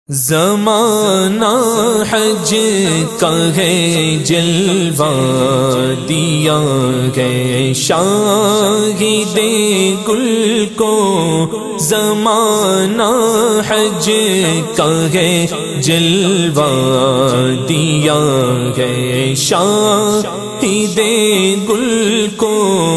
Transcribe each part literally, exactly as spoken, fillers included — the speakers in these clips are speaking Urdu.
زمانہ حج کا ہے جلوہ دیا ہے شاہد گل کو، زمانہ حج کا ہے جلوہ دیا ہے شاہد گل کو،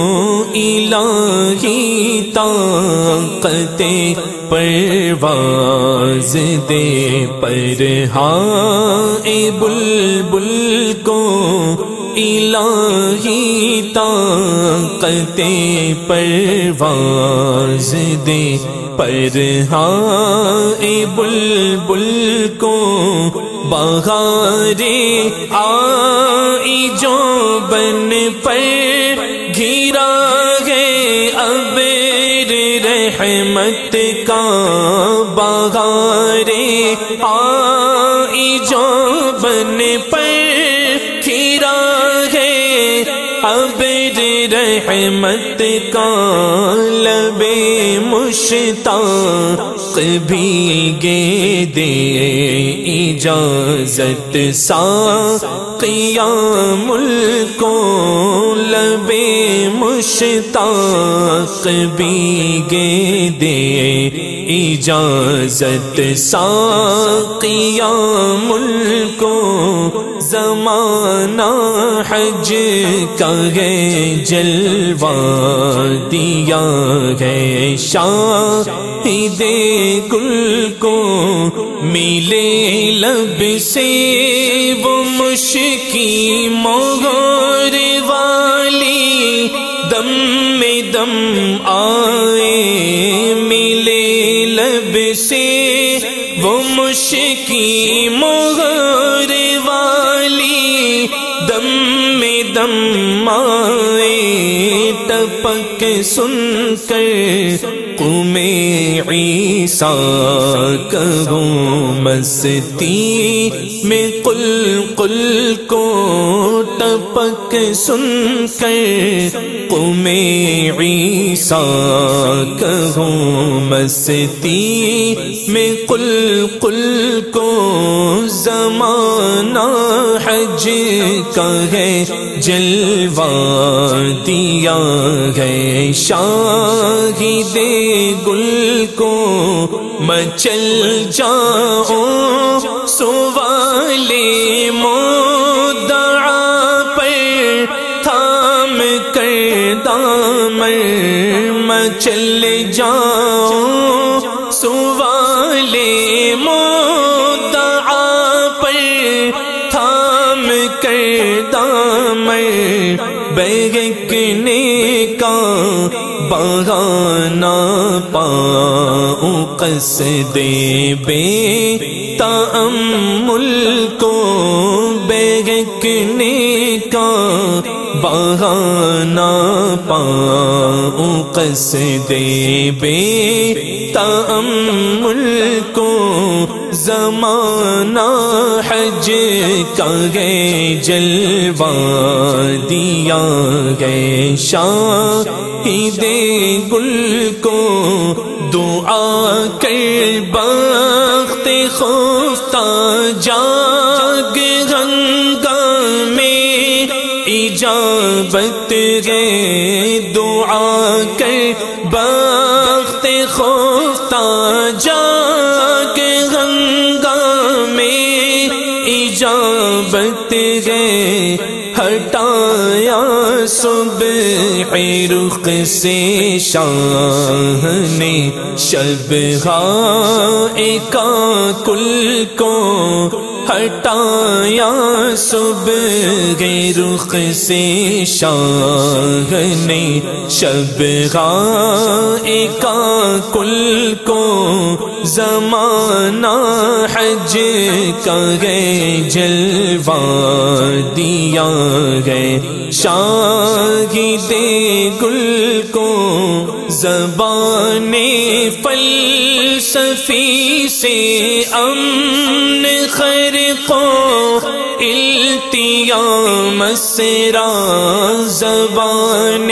الہی طاقت پرواز دے پر ہائے بلبل کو، الہی طاقت پرواز دے پر ہائے بلبل کو، بہارے آئی جو بن پر گھرا ہے ابر رحمت کا، بہارے آئی جو بن پر گھرا ہے ابر رحمت کا، لب مشتاق بھیگے دے اجازت ساقیا ملک کو، لب مشتاق بھیگے دے اجازت ساقیا ملک کو، زمانہ حج کا ہے جلوہ دیا ہے شاہد گل کو، ملے لب سے وہ مشکی مہر والی، دم میں دم آئے ملے لب سے وہ مشکی مہر والی، دم میں دم آئے ٹپک سن کر قوم عیسیٰ کہوں مستی میں قل قل کو، ٹپک سن کر قوم عیسیٰ کہوں مستی میں قل قل کو، زمانہ حج کا ہے جلوہ دیا ہے شاہد گل کو، مچل جاؤں سوالے مدعا پر تھام کر دامن، مچل جاؤں سوالے مدعا پر تھام کر دامن، بہکنے کا بہانہ پاؤں قصد بے تأمل کو، بہکنے کا بہانہ پاؤں قصد بے تأمل کو، زمانہ حج کا ہے جلوہ دیا ہے شاہد گل کو، دعا کر بخت خفتہ جاگ ہنگامے اجابت ہے، دعا کر بخت خفتہ جاگ ہنگامے اجابت ہے، ہٹایا صبح رخ سے شاہ نے شب ہائے کا کل کو، ہٹایا صبح رخ سے شاہ نے شب ہائے کا کل کو، زمانہ حج کا ہے جلوہ دیا ہے شاہد گل کو، زبان فلسفی سے امن خرقو التیام مسرا، زبان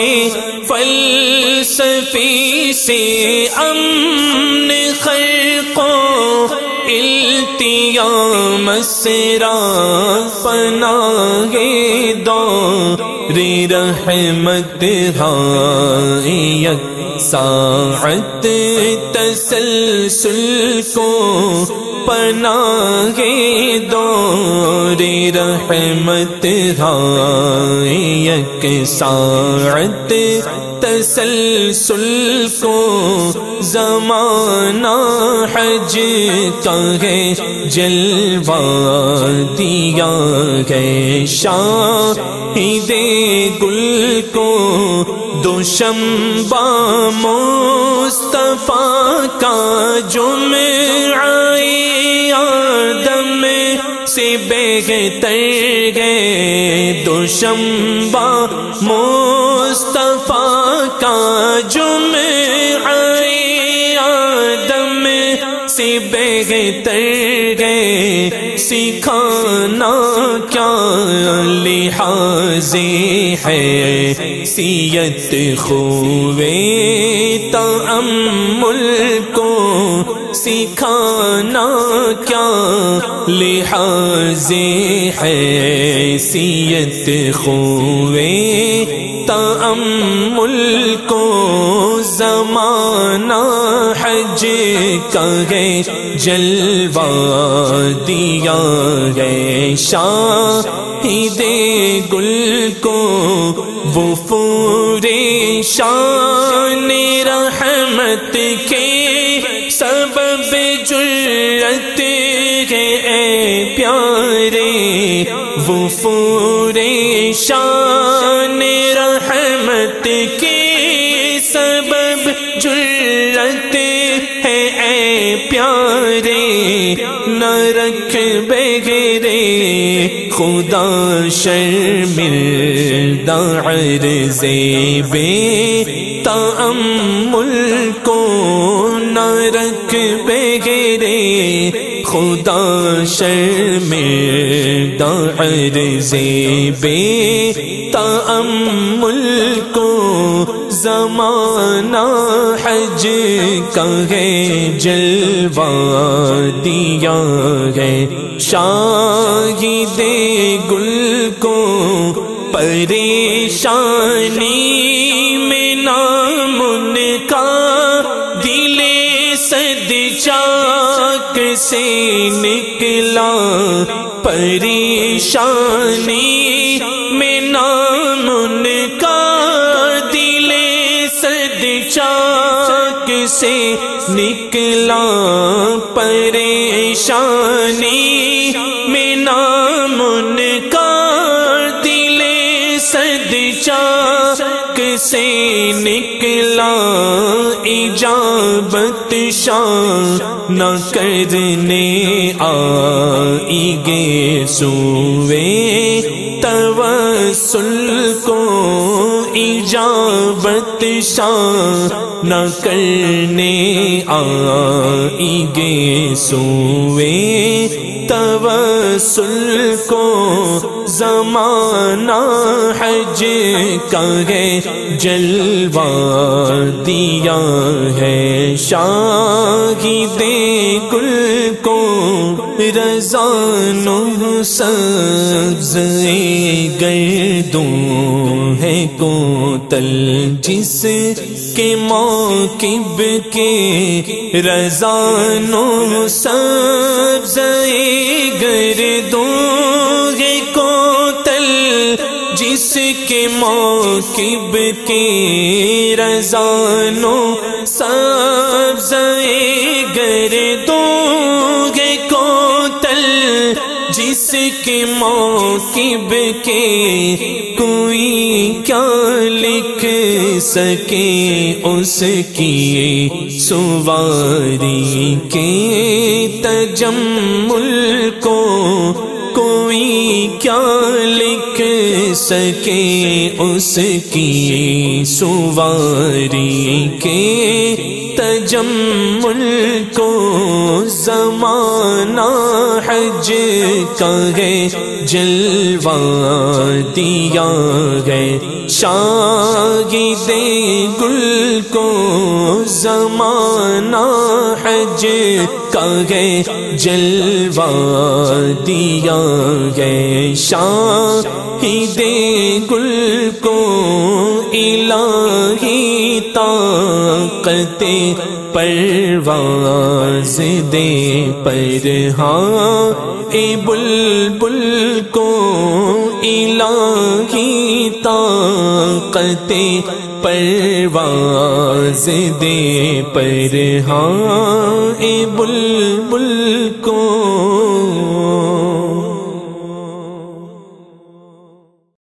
فلسفی سے امن خرقو التیا مسرا پناہ دور رحمت ہائے یک ساعت تسلسل کو پناہ دور رحمت ہائے یک ساعت تسلسل کو زمانہ حج کا ہے جلوہ دیا ہے شاہد گل کو دوشمبہ مصطفیٰ کا جمعہ آدم سے بہتر ہے دوشمبہ مصطفیٰ کا جمعہ آدم سے بہتر ہے سکھانا کیا لحاظ ہے سیت خوے تأمل کو سکھانا کیا لحاظ ہے سیت خوے تأمل کو زمانہ حج کا ہے جلوہ دیا ہے شاہد گل کو وفور شان رحمت کے سبب جرت ہے اے پیارے وفور شان رحمت کے سبب جرت ہے اے پیارے نہ رکھ بغیرے خدا شرمندہ عرض بے تأمل کو نہ رکھ بغیرے خدا شرمندہ عرض بے تأمل کو زمانہ حج کا ہے جلوہ دیا ہے شاہد گل کو پریشانی میں نام ان کا دل صد چاک سے نکلا پریشانی میں نام ان کا دل صد چاک سے نکلا پریشانی میں نام ان کا دل صد چاک سے نکلا اجابت شان نہ کرنے آئی گے سوے توسل کو اجابت شان نہ کرنے آئی گے سوے توسل کو زمانہ حج کا ہے جلوہ دیا ہے شاہد گل کو رضا و سبز گردوں ہے کوتل جس کے موکب کے رضا و سبز گردوں ہے کوتل جس کے موکب کے رضا و سبز گردوں ہے کوتل جس کے موکب کے کوئی کیا لکھ سکے اس کی سواری کے تجمل کو کوئی کیا لکھ سکے اس کی سواری کے تجمل کو زمانہ حج کا ہے جلوہ دیا ہے شاہد گل کو زمانہ حج کا ہے جلوہ دیا ہے، شاہد گل کو الہی طاقت پرواز دے پر، ہاں اے بلبل کو الہی طاقت پرواز دے پر، ہاں اے بلبل کو